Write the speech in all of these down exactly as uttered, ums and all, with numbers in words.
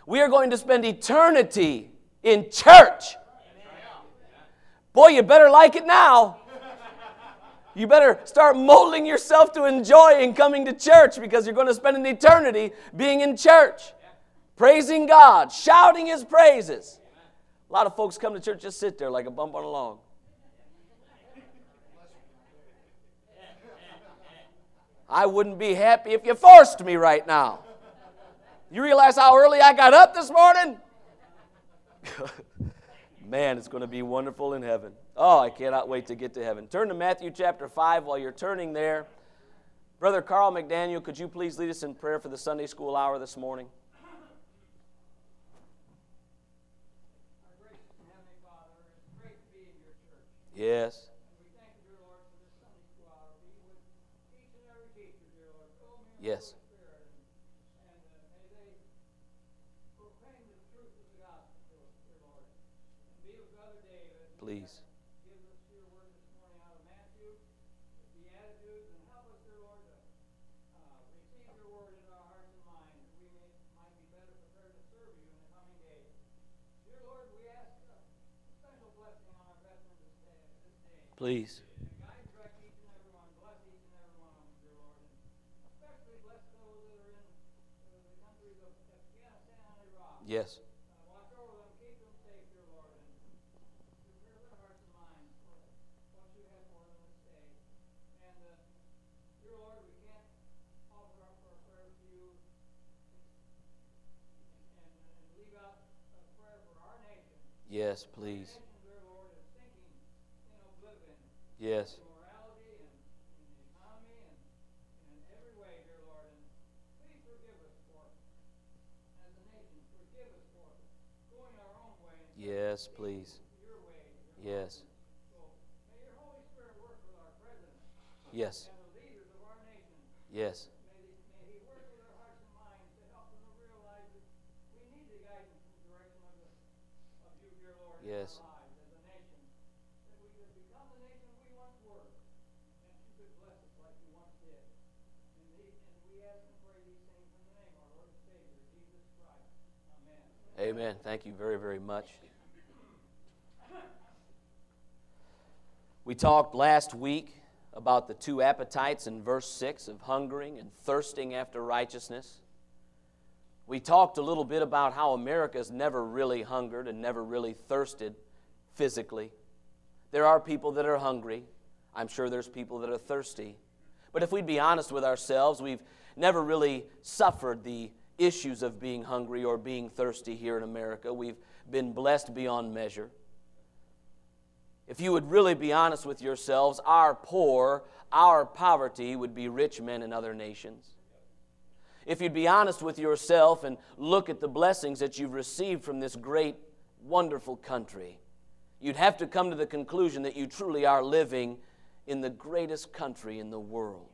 We are going to spend eternity in church. Boy, you better like it now. You better start molding yourself to enjoying coming to church, because you're going to spend an eternity being in church, praising God, shouting His praises. A lot of folks come to church, just sit there like a bump on a log. I wouldn't be happy if you forced me right now. You realize how early I got up this morning? Man, it's going to be wonderful in heaven. Oh, I cannot wait to get to heaven. Turn to Matthew chapter five while you're turning there. Brother Carl McDaniel, could you please lead us in prayer for the Sunday school hour this morning? Yes. Yes. Please. Please. Yes. Yes, please. Yes. Yes, please. Yes. Yes. Yes. Yes. Amen. Thank you very, very much. We talked last week about the two appetites in verse six of hungering and thirsting after righteousness. We talked a little bit about how America's never really hungered and never really thirsted physically. There are people that are hungry. I'm sure there's people that are thirsty. But if we'd be honest with ourselves, we've never really suffered the issues of being hungry or being thirsty here in America. We've been blessed beyond measure. If you would really be honest with yourselves, our poor, our poverty would be rich men in other nations. If you'd be honest with yourself and look at the blessings that you've received from this great, wonderful country, you'd have to come to the conclusion that you truly are living in the greatest country in the world.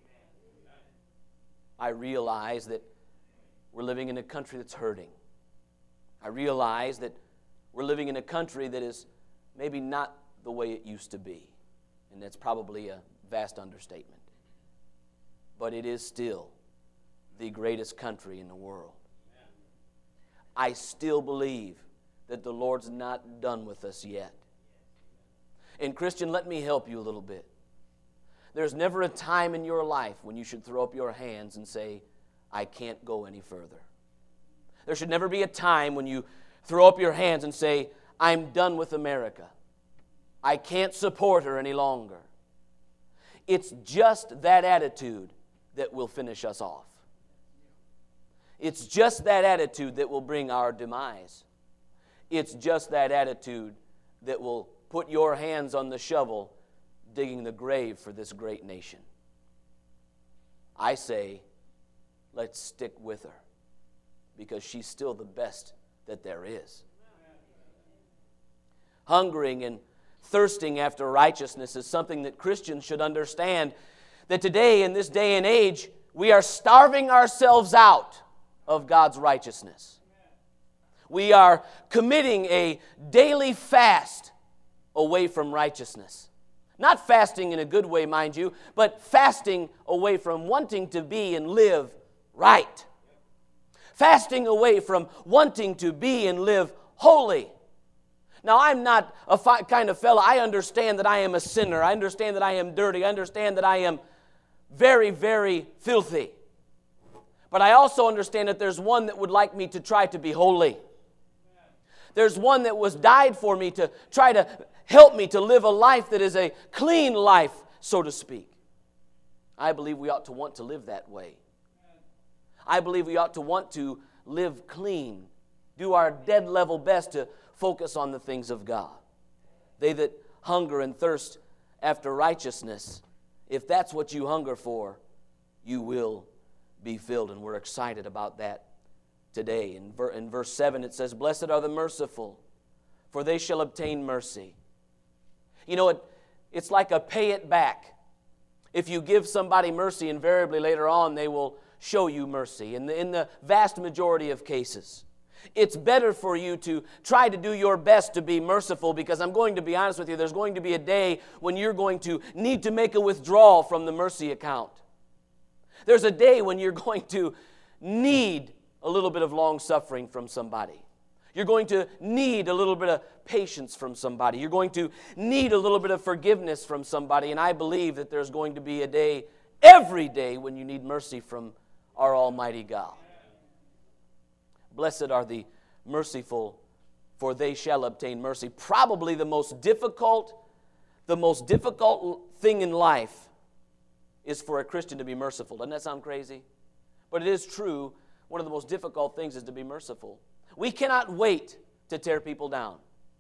I realize that we're living in a country that's hurting. I realize that we're living in a country that is maybe not the way it used to be. And that's probably a vast understatement. But it is still the greatest country in the world. I still believe that the Lord's not done with us yet. And Christian, let me help you a little bit. There's never a time in your life when you should throw up your hands and say, I can't go any further. There should never be a time when you throw up your hands and say, I'm done with America. I can't support her any longer. It's just that attitude that will finish us off. It's just that attitude that will bring our demise. It's just that attitude that will put your hands on the shovel digging the grave for this great nation. I say, let's stick with her because she's still the best that there is. Hungering and thirsting after righteousness is something that Christians should understand, that today, in this day and age, we are starving ourselves out of God's righteousness. We are committing a daily fast away from righteousness. Not fasting in a good way, mind you, but fasting away from wanting to be and live right. Fasting away from wanting to be and live holy. Now, I'm not a fi- kind of fellow, I understand that I am a sinner. I understand that I am dirty. I understand that I am very, very filthy. But I also understand that there's one that would like me to try to be holy. There's one that was died for me to try to help me to live a life that is a clean life, so to speak. I believe we ought to want to live that way. I believe we ought to want to live clean, do our dead level best to focus on the things of God. They that hunger and thirst after righteousness, if that's what you hunger for, you will be filled. And we're excited about that today. In, ver- in verse seven it says, "Blessed are the merciful, for they shall obtain mercy." You know, it, it's like a pay it back. If you give somebody mercy, invariably later on they will show you mercy. In the, in the vast majority of cases, it's better for you to try to do your best to be merciful, because I'm going to be honest with you, there's going to be a day when you're going to need to make a withdrawal from the mercy account. There's a day when you're going to need a little bit of long suffering from somebody. You're going to need a little bit of patience from somebody. You're going to need a little bit of forgiveness from somebody. And I believe that there's going to be a day, every day, when you need mercy from our Almighty God. Blessed are the merciful, for they shall obtain mercy. Probably the most difficult, the most difficult thing in life is for a Christian to be merciful. Doesn't that sound crazy? But it is true. One of the most difficult things is to be merciful. We cannot wait to tear people down.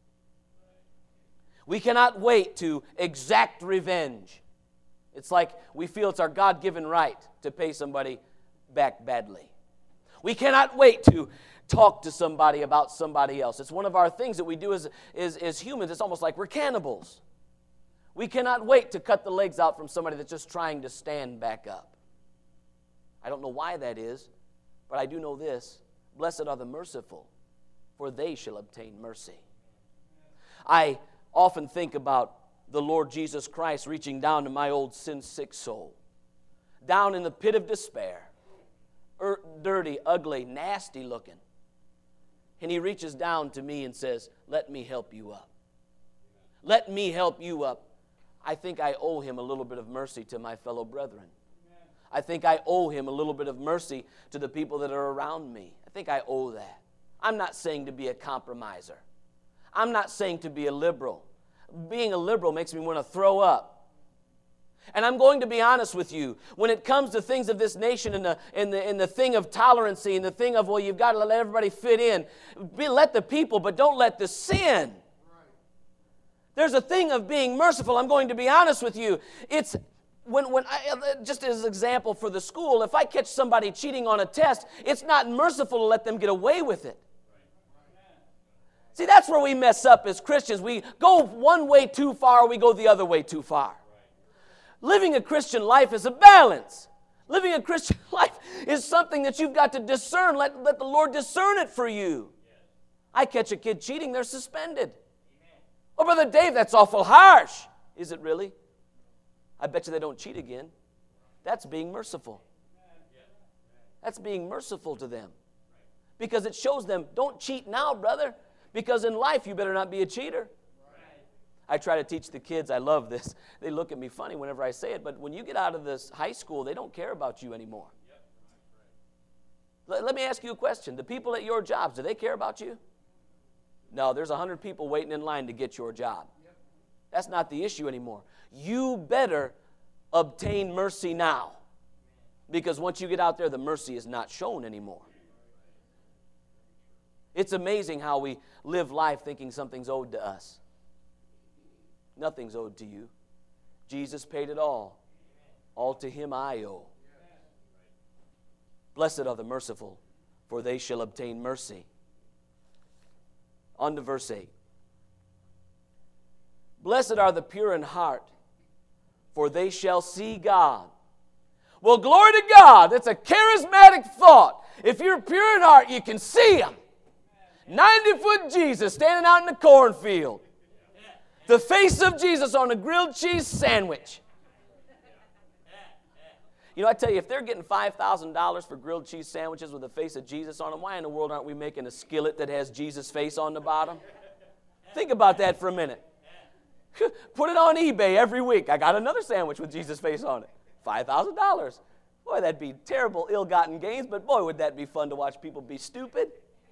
We cannot wait to exact revenge. It's like we feel it's our God-given right to pay somebody back badly. We cannot wait to talk to somebody about somebody else. It's one of our things that we do as, as, as humans. It's almost like we're cannibals. We cannot wait to cut the legs out from somebody that's just trying to stand back up. I don't know why that is, but I do know this. Blessed are the merciful, for they shall obtain mercy. I often think about the Lord Jesus Christ reaching down to my old sin-sick soul, down in the pit of despair, er, dirty, ugly, nasty looking. And he reaches down to me and says, "Let me help you up. Let me help you up." I think I owe him a little bit of mercy to my fellow brethren. I think I owe him a little bit of mercy to the people that are around me. I think I owe that. I'm not saying to be a compromiser. I'm not saying to be a liberal. Being a liberal makes me want to throw up. And I'm going to be honest with you. When it comes to things of this nation and the, and the, and the thing of tolerancy and the thing of, well, you've got to let everybody fit in, be, let the people, but don't let the sin. There's a thing of being merciful. I'm going to be honest with you. It's when, when I, just as an example for the school, if I catch somebody cheating on a test, it's not merciful to let them get away with it. See, that's where we mess up as Christians. We go one way too far, we go the other way too far. Living a Christian life is a balance. Living a Christian life is something that you've got to discern. Let, let the Lord discern it for you. I catch a kid cheating, they're suspended. Oh, Brother Dave, that's awful harsh. Is it really? I bet you they don't cheat again. That's being merciful. That's being merciful to them. Because it shows them, don't cheat now, brother. Because in life, you better not be a cheater. I try to teach the kids, I love this. They look at me funny whenever I say it, but when you get out of this high school, they don't care about you anymore. Let, let me ask you a question. The people at your jobs, do they care about you? No, there's a hundred people waiting in line to get your job. That's not the issue anymore. You better obtain mercy now. Because once you get out there, the mercy is not shown anymore. It's amazing how we live life thinking something's owed to us. Nothing's owed to you. Jesus paid it all. All to him I owe. Blessed are the merciful, for they shall obtain mercy. On to verse eight. Blessed are the pure in heart, for they shall see God. Well, glory to God. That's a charismatic thought. If you're pure in heart, you can see him. ninety-foot Jesus standing out in the cornfield. The face of Jesus on a grilled cheese sandwich. You know, I tell you, if they're getting five thousand dollars for grilled cheese sandwiches with the face of Jesus on them, why in the world aren't we making a skillet that has Jesus' face on the bottom? Think about that for a minute. Put it on eBay every week. I got another sandwich with Jesus' face on it. five thousand dollars. Boy, that'd be terrible, ill-gotten gains, but boy, would that be fun to watch people be stupid.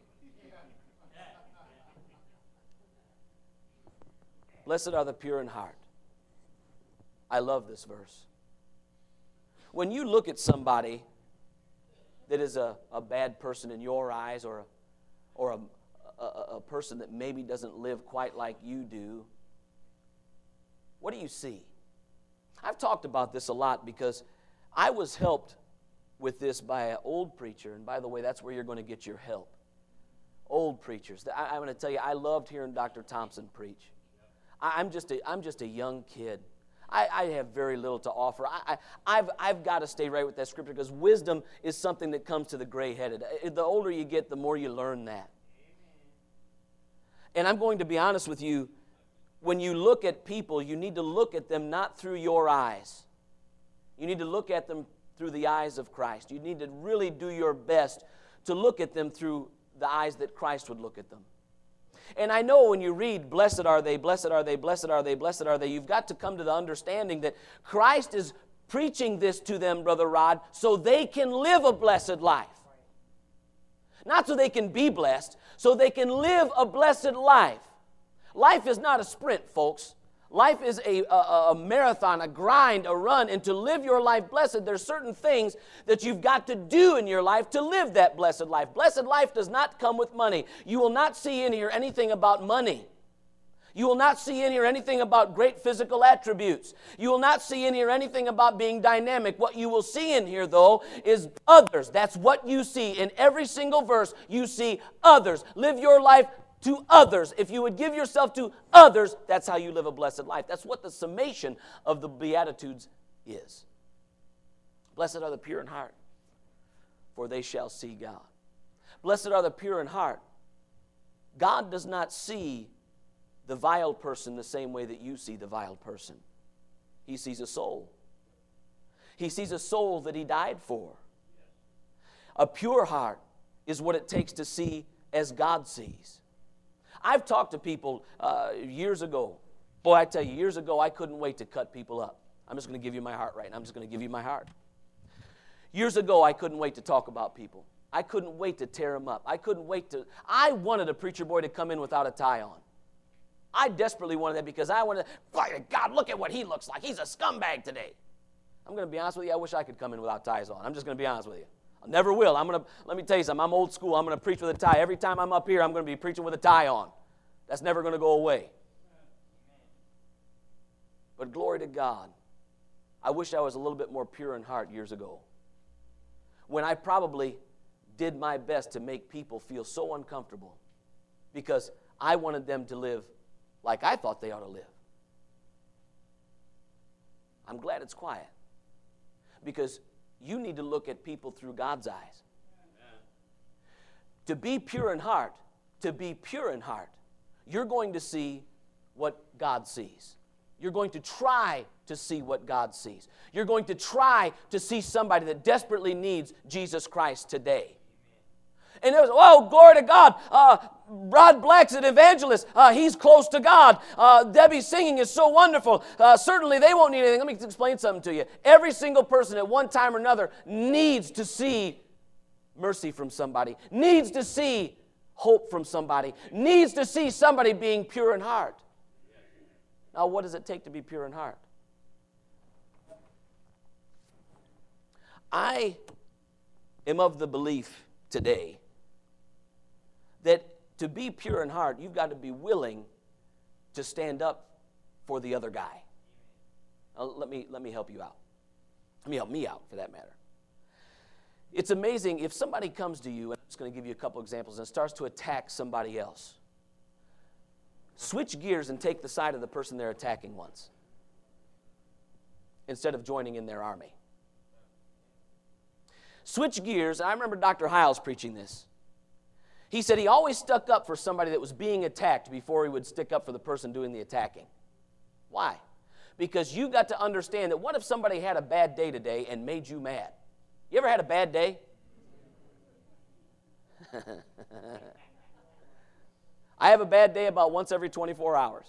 Blessed are the pure in heart. I love this verse. When you look at somebody that is a, a bad person in your eyes, or, a, or a, a, a person that maybe doesn't live quite like you do, what do you see? I've talked about this a lot because I was helped with this by an old preacher, and by the way, that's where you're going to get your help. Old preachers. I, I'm going to tell you, I loved hearing Doctor Thompson preach. I, I'm just a, I'm just a young kid. I, I have very little to offer. I, I, I've, I've got to stay right with that scripture because wisdom is something that comes to the gray-headed. The older you get, the more you learn that. And I'm going to be honest with you, when you look at people, you need to look at them not through your eyes. You need to look at them through the eyes of Christ. You need to really do your best to look at them through the eyes that Christ would look at them. And I know when you read, blessed are they, blessed are they, blessed are they, blessed are they, you've got to come to the understanding that Christ is preaching this to them, Brother Rod, so they can live a blessed life. Not so they can be blessed, so they can live a blessed life. Life is not a sprint, folks. Life is a, a, a marathon, a grind, a run, and to live your life blessed, there's certain things that you've got to do in your life to live that blessed life. Blessed life does not come with money. You will not see in here anything about money. You will not see in here anything about great physical attributes. You will not see in here anything about being dynamic. What you will see in here, though, is others. That's what you see. In every single verse, you see others. Live your life to others. If you would give yourself to others, that's how you live a blessed life. That's what the summation of the Beatitudes is. Blessed are the pure in heart, for they shall see God. Blessed are the pure in heart. God does not see the vile person the same way that you see the vile person. He sees a soul. He sees a soul that He died for. A pure heart is what it takes to see as God sees. I've talked to people uh, years ago. Boy, I tell you, years ago, I couldn't wait to cut people up. I'm just going to give you my heart right now. I'm just going to give you my heart. Years ago, I couldn't wait to talk about people. I couldn't wait to tear them up. I couldn't wait to... I wanted a preacher boy to come in without a tie on. I desperately wanted that because I wanted... God, look at what he looks like. He's a scumbag today. I'm going to be honest with you. I wish I could come in without ties on. I'm just going to be honest with you. I never will. I'm going to, let me tell you something. I'm old school. I'm going to preach with a tie. Every time I'm up here, I'm going to be preaching with a tie on. That's never going to go away. But glory to God. I wish I was a little bit more pure in heart years ago, when I probably did my best to make people feel so uncomfortable because I wanted them to live like I thought they ought to live. I'm glad it's quiet, because you need to look at people through God's eyes. Amen. To be pure in heart, to be pure in heart, you're going to see what God sees. You're going to try to see what God sees. You're going to try to see somebody that desperately needs Jesus Christ today. And it was, oh, glory to God. Uh, Rod Black's an evangelist. Uh, he's close to God. Uh, Debbie's singing is so wonderful. Uh, certainly they won't need anything. Let me explain something to you. Every single person at one time or another needs to see mercy from somebody, needs to see hope from somebody, needs to see somebody being pure in heart. Now, what does it take to be pure in heart? I am of the belief today that to be pure in heart, you've got to be willing to stand up for the other guy. Now, let me, let me help you out. Let me help me out, for that matter. It's amazing if somebody comes to you, and I'm just going to give you a couple examples, and starts to attack somebody else. Switch gears and take the side of the person they're attacking once, instead of joining in their army. Switch gears. I remember Doctor Hiles preaching this. He said he always stuck up for somebody that was being attacked before he would stick up for the person doing the attacking. Why? Because you got to understand that what if somebody had a bad day today and made you mad? You ever had a bad day? I have a bad day about once every twenty-four hours.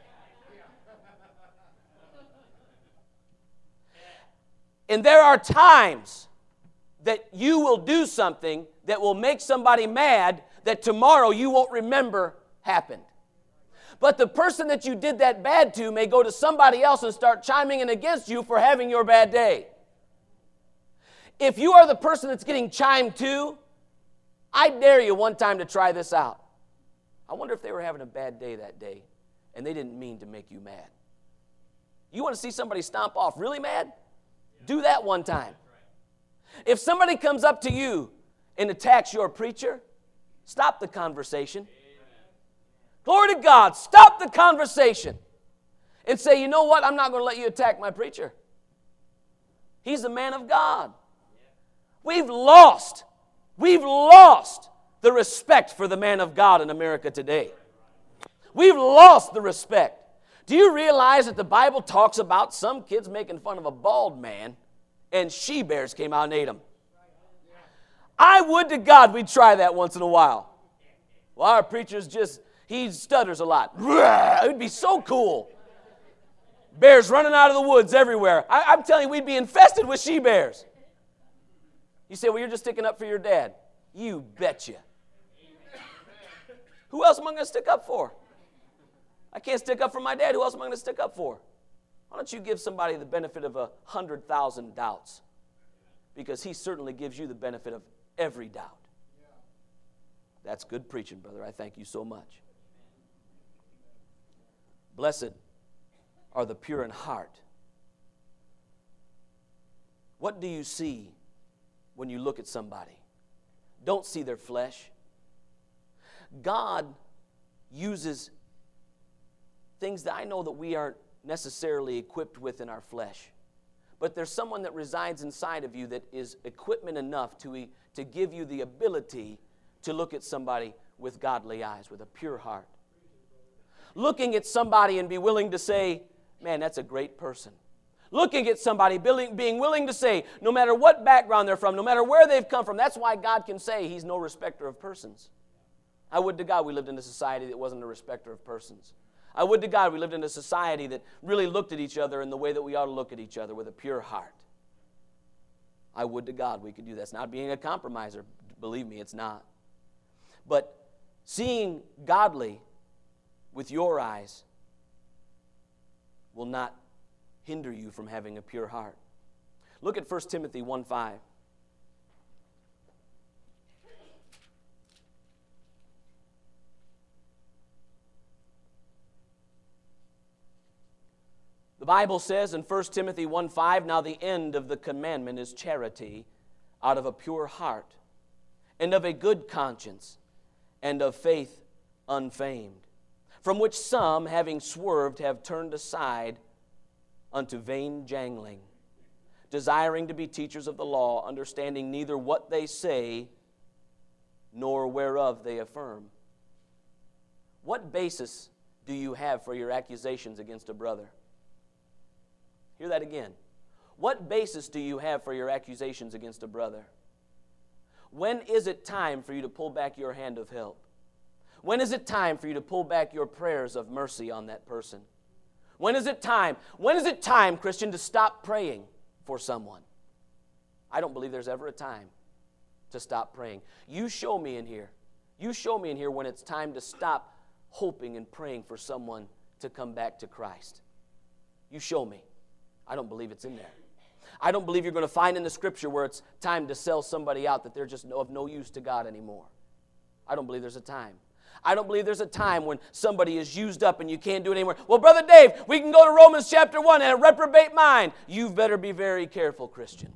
And there are times that you will do something that will make somebody mad that tomorrow you won't remember happened. But the person that you did that bad to may go to somebody else and start chiming in against you for having your bad day. If you are the person that's getting chimed to, I dare you one time to try this out. I wonder if they were having a bad day that day and they didn't mean to make you mad. You want to see somebody stomp off really mad? Do that one time. If somebody comes up to you and attacks your preacher, stop the conversation. Glory to God, stop the conversation and say, you know what, I'm not going to let you attack my preacher. He's a man of God. We've lost, we've lost the respect for the man of God in America today. We've lost the respect. Do you realize that the Bible talks about some kids making fun of a bald man and she-bears came out and ate him? I would to God we'd try that once in a while. Well, our preacher's just, he stutters a lot. It would be so cool. Bears running out of the woods everywhere. I, I'm telling you, we'd be infested with she-bears. You say, well, you're just sticking up for your dad. You betcha. Who else am I going to stick up for? I can't stick up for my dad. Who else am I going to stick up for? Why don't you give somebody the benefit of a hundred thousand doubts? Because he certainly gives you the benefit of every doubt. That's good preaching, brother. I thank you so much. Blessed are the pure in heart. What do you see when you look at somebody? Don't see their flesh. God uses things that I know that we aren't necessarily equipped with in our flesh. But there's someone that resides inside of you that is equipment enough to, to give you the ability to look at somebody with godly eyes, with a pure heart. Looking at somebody and be willing to say, man, that's a great person. Looking at somebody, being willing to say, no matter what background they're from, no matter where they've come from, that's why God can say He's no respecter of persons. I would to God we lived in a society that wasn't a respecter of persons. I would to God we lived in a society that really looked at each other in the way that we ought to look at each other, with a pure heart. I would to God we could do that. It's not being a compromiser. Believe me, it's not. But seeing godly with your eyes will not hinder you from having a pure heart. Look at First Timothy one five. The Bible says in First Timothy one five, now the end of the commandment is charity out of a pure heart, and of a good conscience, and of faith unfeigned, from which some, having swerved, have turned aside unto vain jangling, desiring to be teachers of the law, understanding neither what they say nor whereof they affirm. What basis do you have for your accusations against a brother? Hear that again. What basis do you have for your accusations against a brother? When is it time for you to pull back your hand of help? When is it time for you to pull back your prayers of mercy on that person? When is it time? When is it time, Christian, to stop praying for someone? I don't believe there's ever a time to stop praying. You show me in here. You show me in here when it's time to stop hoping and praying for someone to come back to Christ. You show me. I don't believe it's in there. I don't believe you're going to find in the Scripture where it's time to sell somebody out, that they're just of no use to God anymore. I don't believe there's a time. I don't believe there's a time when somebody is used up and you can't do it anymore. Well, Brother Dave, we can go to Romans chapter one and a reprobate mind. You better be very careful, Christian.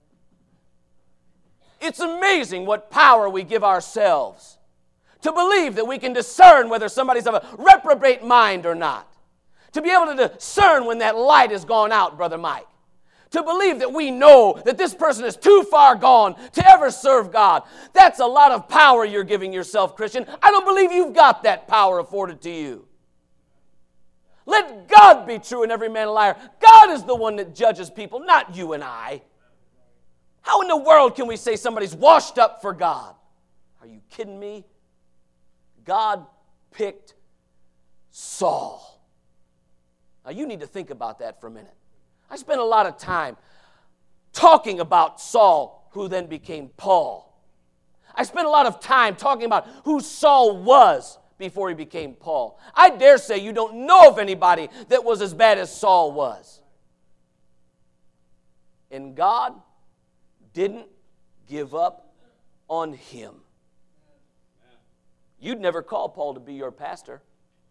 It's amazing what power we give ourselves to believe that we can discern whether somebody's of a reprobate mind or not. To be able to discern when that light has gone out, Brother Mike. To believe that we know that this person is too far gone to ever serve God. That's a lot of power you're giving yourself, Christian. I don't believe you've got that power afforded to you. Let God be true and every man a liar. God is the one that judges people, not you and I. How in the world can we say somebody's washed up for God? Are you kidding me? God picked Saul. Now you need to think about that for a minute. I spent a lot of time talking about Saul, who then became Paul. I spent a lot of time talking about who Saul was before he became Paul. I dare say you don't know of anybody that was as bad as Saul was. And God didn't give up on him. You'd never call Paul to be your pastor.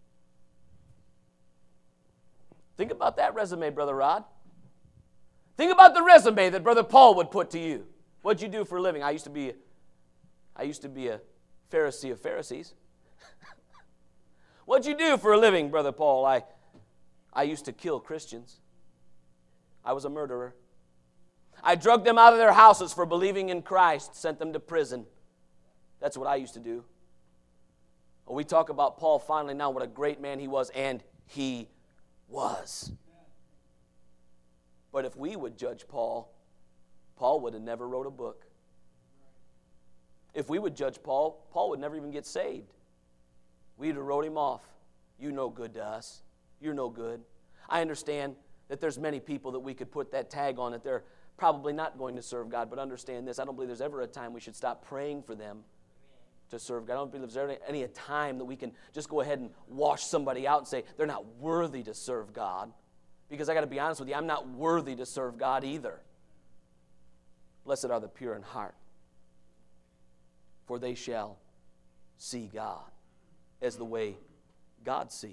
Think about that resume, Brother Rod. Think about the resume that Brother Paul would put to you. What'd you do for a living? I used to be, I used to be a Pharisee of Pharisees. What'd you do for a living, Brother Paul? I, I used to kill Christians. I was a murderer. I drugged them out of their houses for believing in Christ, sent them to prison. That's what I used to do. Well, we talk about Paul finally now, what a great man he was, and he was. But if we would judge Paul, Paul would have never wrote a book. If we would judge Paul, Paul would never even get saved. We'd have wrote him off. You no good to us. You're no good. I understand that there's many people that we could put that tag on that they're probably not going to serve God, but understand this. I don't believe there's ever a time we should stop praying for them to serve God. I don't believe there's any, any time that we can just go ahead and wash somebody out and say they're not worthy to serve God. Because I got to be honest with you, I'm not worthy to serve God either. Blessed are the pure in heart, for they shall see God as the way God sees.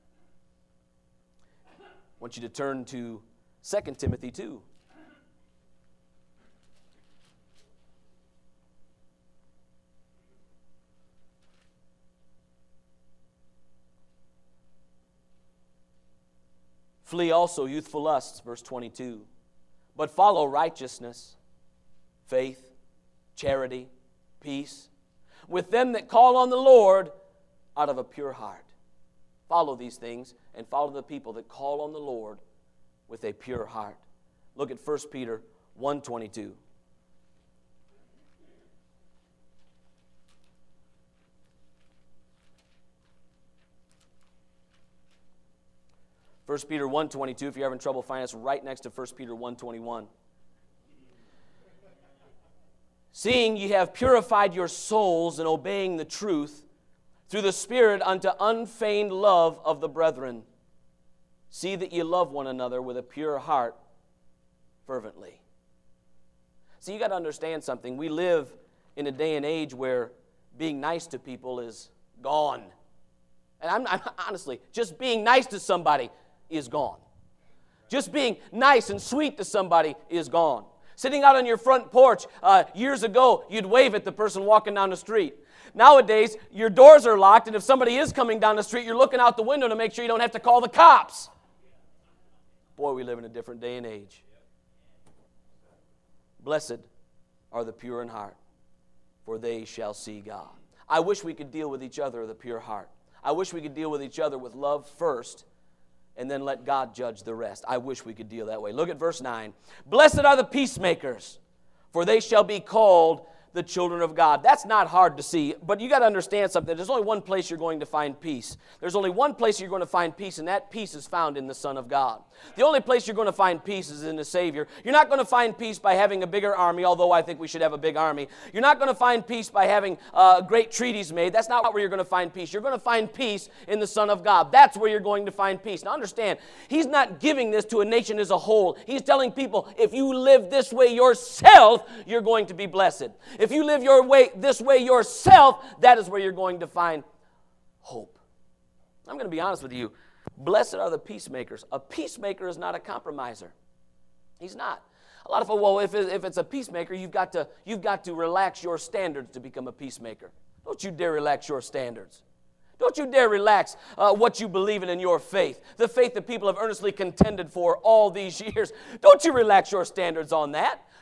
I want you to turn to Second Timothy two. Flee also youthful lusts, verse twenty-two. But follow righteousness, faith, charity, peace, with them that call on the Lord out of a pure heart. Follow these things and follow the people that call on the Lord with a pure heart. Look at First Peter one twenty-two. First Peter one twenty-two, if you're having trouble finding us, right next to First Peter one twenty-one. Seeing ye have purified your souls in obeying the truth through the Spirit unto unfeigned love of the brethren. See that ye love one another with a pure heart fervently. See, you got to understand something. We live in a day and age where being nice to people is gone. And I'm, I'm honestly, just being nice to somebody is gone. Just being nice and sweet to somebody is gone. Sitting out on your front porch, uh, years ago, you'd wave at the person walking down the street. Nowadays, your doors are locked, and if somebody is coming down the street, you're looking out the window to make sure you don't have to call the cops. Boy, we live in a different day and age. Blessed are the pure in heart, for they shall see God. I wish we could deal with each other with a pure heart. I wish we could deal with each other with love first, and then let God judge the rest. I wish we could deal that way. Look at verse nine. Blessed are the peacemakers, for they shall be called the children of God. That's not hard to see, but you got to understand something. There's only one place you're going to find peace. There's only one place you're going to find peace, and that peace is found in the Son of God. The only place you're going to find peace is in the Savior. You're not going to find peace by having a bigger army, although I think we should have a big army. You're not going to find peace by having uh, great treaties made. That's not where you're going to find peace. You're going to find peace in the Son of God. That's where you're going to find peace. Now understand, He's not giving this to a nation as a whole. He's telling people, if you live this way yourself, you're going to be blessed. If you live your way this way yourself, that is where you're going to find hope. I'm going to be honest with you. Blessed are the peacemakers. A peacemaker is not a compromiser. He's not. A lot of people, well, if, it, if it's a peacemaker, you've got to you've got to relax your standards to become a peacemaker. Don't you dare relax your standards. Don't you dare relax uh, what you believe in in your faith, the faith that people have earnestly contended for all these years. Don't you relax your standards on that.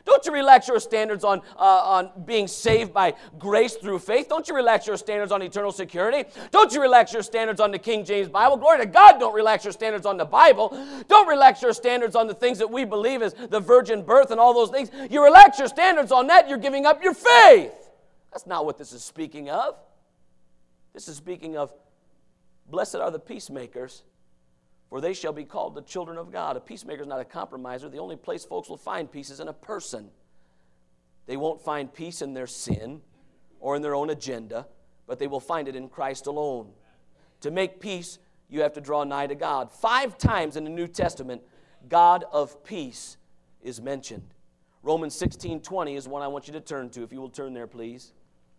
Don't you relax your standards on, uh, on being saved by grace through faith? Don't you relax your standards on eternal security? Don't you relax your standards on the King James Bible? Glory to God, don't relax your standards on the Bible. Don't relax your standards on the things that we believe is the virgin birth and all those things. You relax your standards on that, you're giving up your faith. That's not what this is speaking of. This is speaking of, blessed are the peacemakers, for they shall be called the children of God. A peacemaker is not a compromiser. The only place folks will find peace is in a person. They won't find peace in their sin or in their own agenda, but they will find it in Christ alone. To make peace, you have to draw nigh to God. Five times in the New Testament, God of peace is mentioned. Romans sixteen twenty is one I want you to turn to, if you will turn there, please.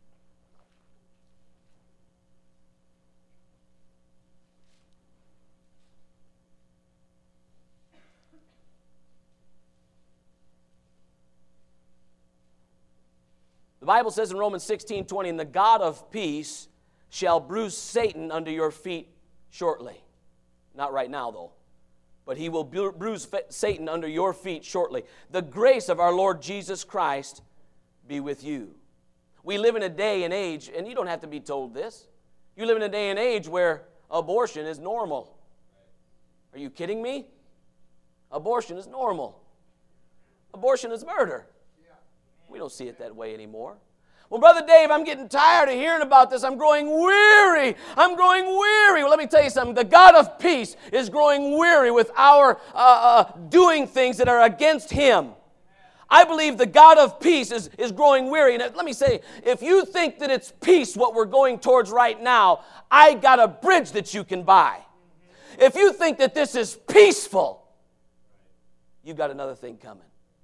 The Bible says in Romans sixteen twenty, and the God of peace shall bruise Satan under your feet shortly. Not right now, though. But he will bruise Satan under your feet shortly. The grace of our Lord Jesus Christ be with you. We live in a day and age, and you don't have to be told this. You live in a day and age where abortion is normal. Are you kidding me? Abortion is normal. Abortion is murder. We don't see it that way anymore. Well, Brother Dave, I'm getting tired of hearing about this. I'm growing weary. I'm growing weary. Well, let me tell you something. The God of peace is growing weary with our uh, uh, doing things that are against Him. I believe the God of peace is, is growing weary. And let me say, if you think that it's peace what we're going towards right now, I got a bridge that you can buy. If you think that this is peaceful, you've got another thing coming.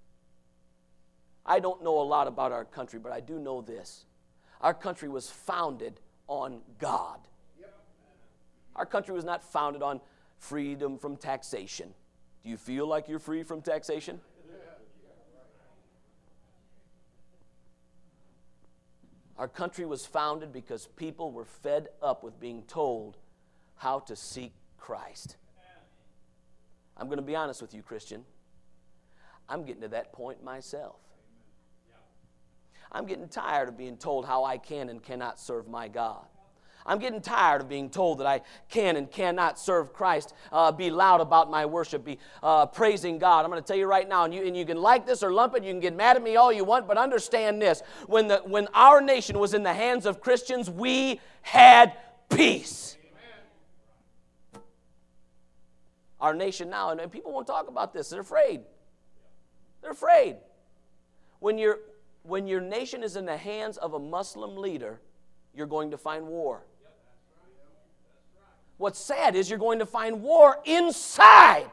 I don't know a lot about our country, but I do know this. Our country was founded on God. Our country was not founded on freedom from taxation. Do you feel like you're free from taxation? Our country was founded because people were fed up with being told how to seek Christ. I'm going to be honest with you, Christian. I'm getting to that point myself. I'm getting tired of being told how I can and cannot serve my God. I'm getting tired of being told that I can and cannot serve Christ, uh, be loud about my worship, be uh, praising God. I'm going to tell you right now, and you, and you can like this or lump it, you can get mad at me all you want, but understand this. When, the, when our nation was in the hands of Christians, we had peace. Amen. Our nation now, and people won't talk about this, they're afraid. They're afraid. When you're When your nation is in the hands of a Muslim leader, you're going to find war. What's sad is you're going to find war inside.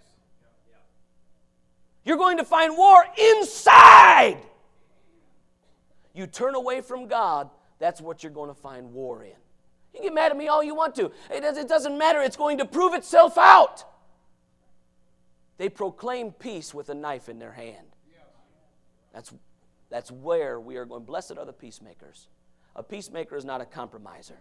You're going to find war inside. You turn away from God, that's what you're going to find war in. You can get mad at me all you want to. It doesn't matter. It's going to prove itself out. They proclaim peace with a knife in their hand. That's That's where we are going. Blessed are the peacemakers. A peacemaker is not a compromiser.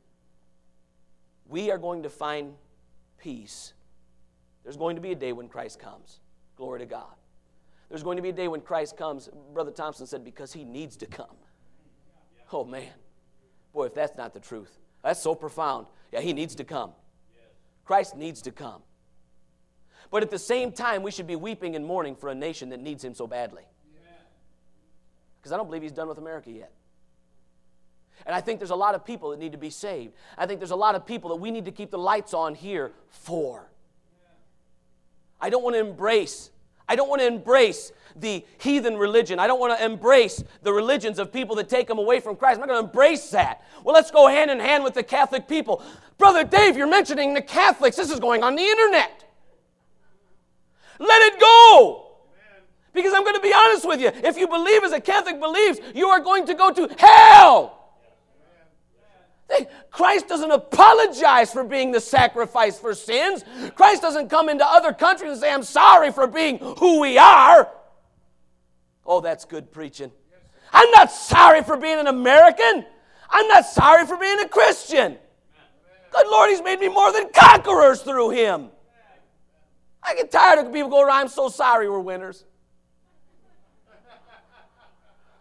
We are going to find peace. There's going to be a day when Christ comes. Glory to God. There's going to be a day when Christ comes. Brother Thompson said, because He needs to come. Oh, man. Boy, if that's not the truth. That's so profound. Yeah, He needs to come. Christ needs to come. But at the same time, we should be weeping and mourning for a nation that needs Him so badly. Because I don't believe He's done with America yet. And I think there's a lot of people that need to be saved. I think there's a lot of people that we need to keep the lights on here for. I don't want to embrace, I don't want to embrace the heathen religion. I don't want to embrace the religions of people that take them away from Christ. I'm not going to embrace that. Well, let's go hand in hand with the Catholic people. Brother Dave, you're mentioning the Catholics. This is going on the internet. Let it go. Because I'm going to be honest with you. If you believe as a Catholic believes, you are going to go to hell. Christ doesn't apologize for being the sacrifice for sins. Christ doesn't come into other countries and say, I'm sorry for being who we are. Oh, that's good preaching. I'm not sorry for being an American. I'm not sorry for being a Christian. Good Lord, He's made me more than conquerors through Him. I get tired of people going around, I'm so sorry we're winners.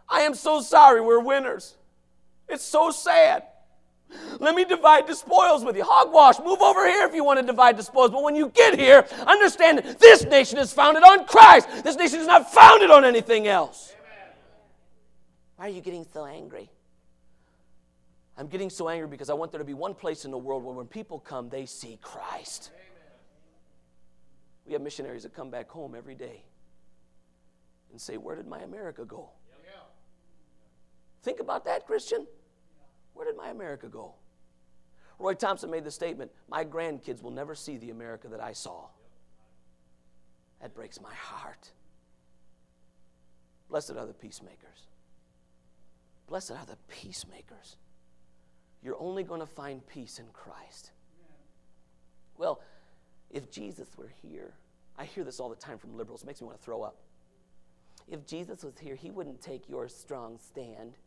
I am so sorry we're winners. It's so sad. Let me divide the spoils with you. Hogwash, move over here if you want to divide the spoils. But when you get here, understand this nation is founded on Christ. This nation is not founded on anything else. Amen. Why are you getting so angry? I'm getting so angry because I want there to be one place in the world where when people come, they see Christ. Amen. We have missionaries that come back home every day and say, where did my America go? Yeah. Think about that, Christian. Where did my America go? Roy Thompson made the statement, my grandkids will never see the America that I saw. That breaks my heart. Blessed are the peacemakers. Blessed are the peacemakers. You're only going to find peace in Christ. Well, if Jesus were here, I hear this all the time from liberals. It makes me want to throw up. If Jesus was here, he wouldn't take your strong stand.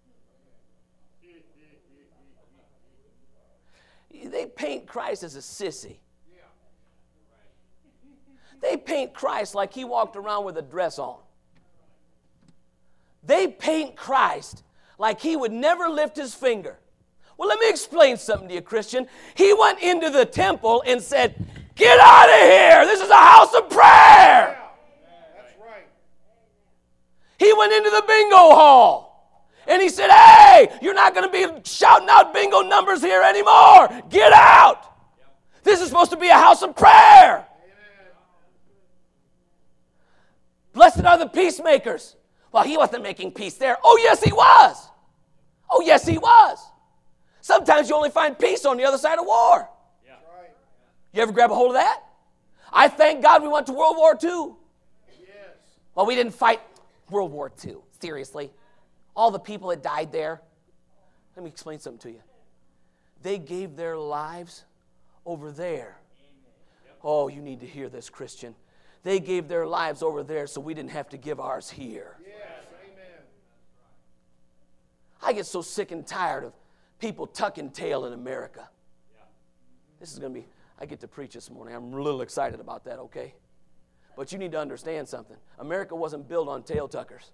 They paint Christ as a sissy. They paint Christ like he walked around with a dress on. They paint Christ like he would never lift his finger. Well, let me explain something to you, Christian. He went into the temple and said, get out of here. This is a house of prayer. Yeah, that's right. He went into the bingo hall. And he said, hey, you're not going to be shouting out bingo numbers here anymore. Get out. Yep. This is supposed to be a house of prayer. Amen. Blessed are the peacemakers. Well, he wasn't making peace there. Oh, yes, he was. Oh, yes, he was. Sometimes you only find peace on the other side of war. Yeah. You ever grab a hold of that? I thank God we went to World War Two. Yes. Well, we didn't fight World War Two. Seriously. All the people that died there. Let me explain something to you. They gave their lives over there. Oh, you need to hear this, Christian. They gave their lives over there so we didn't have to give ours here. Yes, amen. I get so sick and tired of people tucking tail in America. This is going to be, I get to preach this morning. I'm a little excited about that, okay? But you need to understand something. America wasn't built on tail tuckers.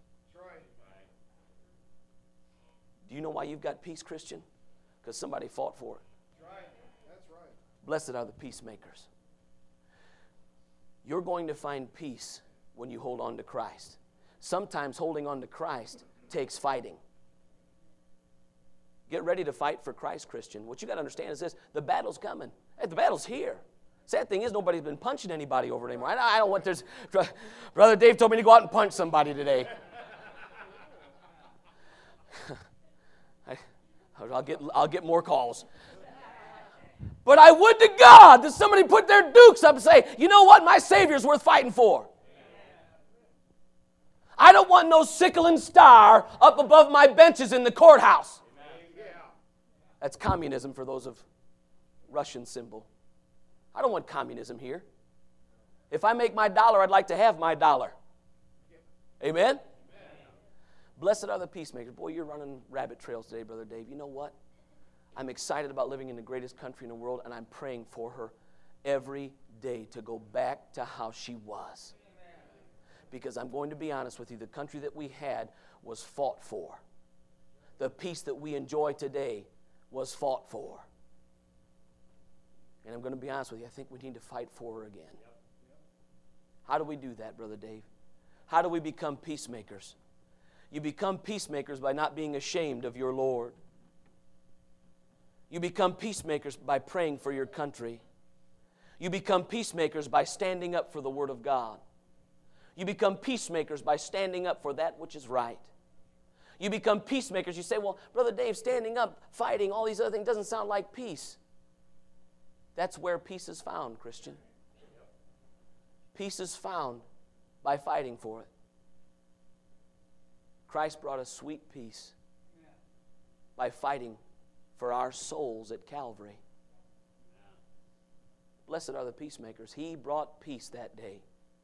Do you know why you've got peace, Christian? Because somebody fought for it. That's right. That's right. Blessed are the peacemakers. You're going to find peace when you hold on to Christ. Sometimes holding on to Christ takes fighting. Get ready to fight for Christ, Christian. What you got to understand is this. The battle's coming. Hey, the battle's here. Sad thing is nobody's been punching anybody over it anymore. I don't, I don't want this. Brother Dave told me to go out and punch somebody today. I, I'll get, I'll get more calls. But I would to God that somebody put their dukes up and say, you know what, my Savior's worth fighting for. I don't want no sickling star up above my benches in the courthouse. That's communism for those of Russian symbol. I don't want communism here. If I make my dollar, I'd like to have my dollar. Amen? Blessed are the peacemakers. Boy, you're running rabbit trails today, Brother Dave. You know what? I'm excited about living in the greatest country in the world, and I'm praying for her every day to go back to how she was. Because I'm going to be honest with you, the country that we had was fought for. The peace that we enjoy today was fought for. And I'm going to be honest with you, I think we need to fight for her again. How do we do that, Brother Dave? How do we become peacemakers? You become peacemakers by not being ashamed of your Lord. You become peacemakers by praying for your country. You become peacemakers by standing up for the Word of God. You become peacemakers by standing up for that which is right. You become peacemakers. You say, well, Brother Dave, standing up, fighting, all these other things doesn't sound like peace. That's where peace is found, Christian. Peace is found by fighting for it. Christ brought us sweet peace by fighting for our souls at Calvary. Blessed are the peacemakers. He brought peace that day.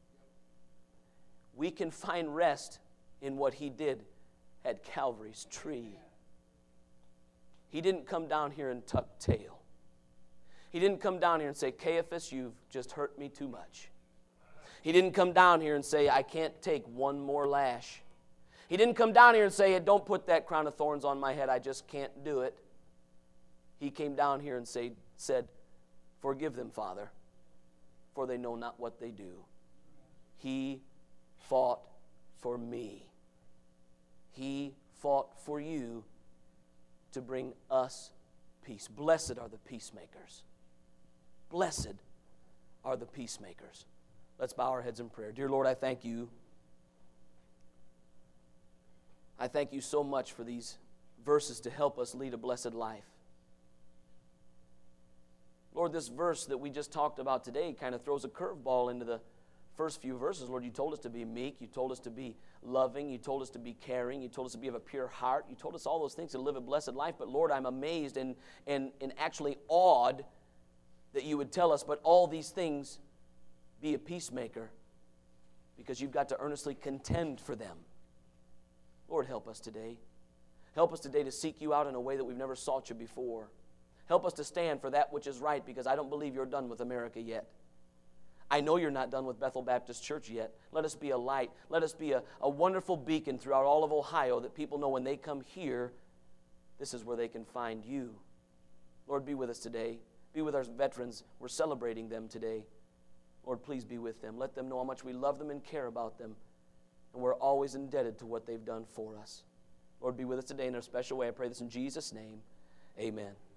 We can find rest in what He did at Calvary's tree. He didn't come down here and tuck tail. He didn't come down here and say, Caiaphas, you've just hurt me too much. He didn't come down here and say, I can't take one more lash. He didn't come down here and say, don't put that crown of thorns on my head, I just can't do it. He came down here and say, said, forgive them, Father, for they know not what they do. He fought for me. He fought for you to bring us peace. Blessed are the peacemakers. Blessed are the peacemakers. Let's bow our heads in prayer. Dear Lord, I thank you. I thank you so much for these verses to help us lead a blessed life. Lord, this verse that we just talked about today kind of throws a curveball into the first few verses. Lord, you told us to be meek. You told us to be loving. You told us to be caring. You told us to be of a pure heart. You told us all those things to live a blessed life. But Lord, I'm amazed and, and, and actually awed that you would tell us, but all these things, be a peacemaker, because you've got to earnestly contend for them. Lord, help us today. Help us today to seek you out in a way that we've never sought you before. Help us to stand for that which is right, because I don't believe you're done with America yet. I know you're not done with Bethel Baptist Church yet. Let us be a light. Let us be a, a wonderful beacon throughout all of Ohio that people know when they come here, this is where they can find you. Lord, be with us today. Be with our veterans. We're celebrating them today. Lord, please be with them. Let them know how much we love them and care about them. And we're always indebted to what they've done for us. Lord, be with us today in a special way. I pray this in Jesus' name. Amen.